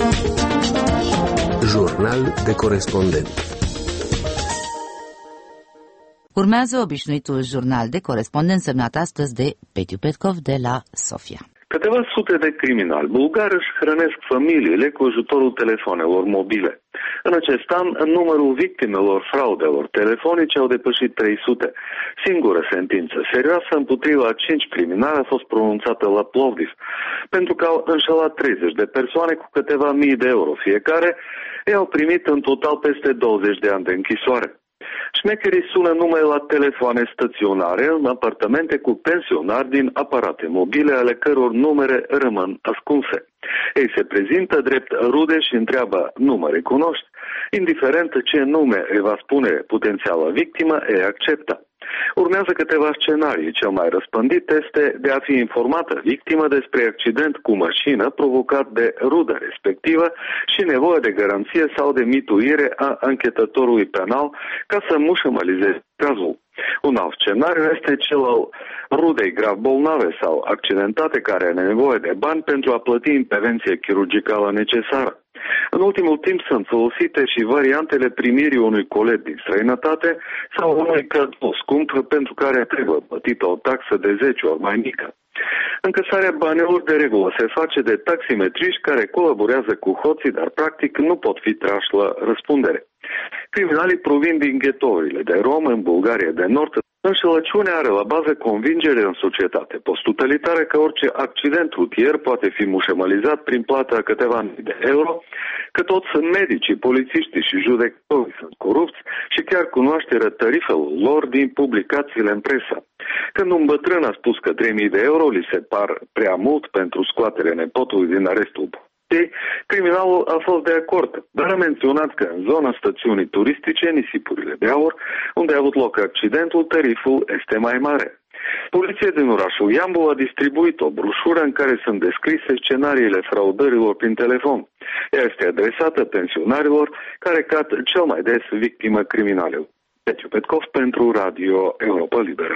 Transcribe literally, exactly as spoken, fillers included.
Jurnal de corespondent. Urmează obișnuitul jurnal de corespondent semnat astăzi de Petiu Petkov de la Sofia. Câteva sute de criminali bulgari își hrănesc familiile cu ajutorul telefonelor mobile. În acest an, numărul victimelor fraudelor telefonice au depășit trei sute. Singura sentință serioasă împotriva a cinci criminali a fost pronunțată la Plovdiv, pentru că au înșelat treizeci de persoane cu câteva mii de euro fiecare. Ei au primit în total peste douăzeci de ani de închisoare. Șmecherii sună numai la telefoane staționare în apartamente cu pensionari din aparate mobile ale căror numere rămân ascunse. Ei se prezintă drept rude și întreabă: nu mă recunoști? Indiferent ce nume îi va spune potențiala victimă, ei acceptă. Urmează câteva scenarii. Cel mai răspândit este de a fi informată victimă despre accident cu mașină provocat de rudă respectivă și nevoie de garanție sau de mituire a anchetătorului penal ca să mușamalizeze cazul. Un alt scenariu este cel al rudei grav bolnave sau accidentate care are nevoie de bani pentru a plăti intervenția chirurgicală necesară. În ultimul timp sunt folosite și variantele primirii unui coleg din străinătate sau unui cadou scump pentru care trebuie plătită o taxă de zece ori mai mică. Încasarea banilor de regulă se face de taximetriști care colaborează cu hoții, dar practic nu pot fi trași la răspundere. Criminalii provin din ghetourile de rom în Bulgaria de Nord. Înșelăciunea are la bază convingere în societate posttotalitară că orice accident rutier poate fi mușamalizat prin plata câteva mii de euro, că toți medicii, polițiștii și judecătorii sunt corupți și chiar cunoașterea tarifelor lor din publicațiile în presă. Când un bătrân a spus că trei mii de euro li se par prea mult pentru scoaterea nepotului din arestul ei, criminalul a fost de acord, dar a menționat că în zona stațiunii turistice Nisipurile de Aur, unde a avut loc accidentul, tariful este mai mare. Poliția din orașul Iambu a distribuit o broșură în care sunt descrise scenariile fraudărilor prin telefon. Ea este adresată pensionarilor care cad cel mai des victimă criminalelor. Petiu Petkov pentru Radio Europa Liberă.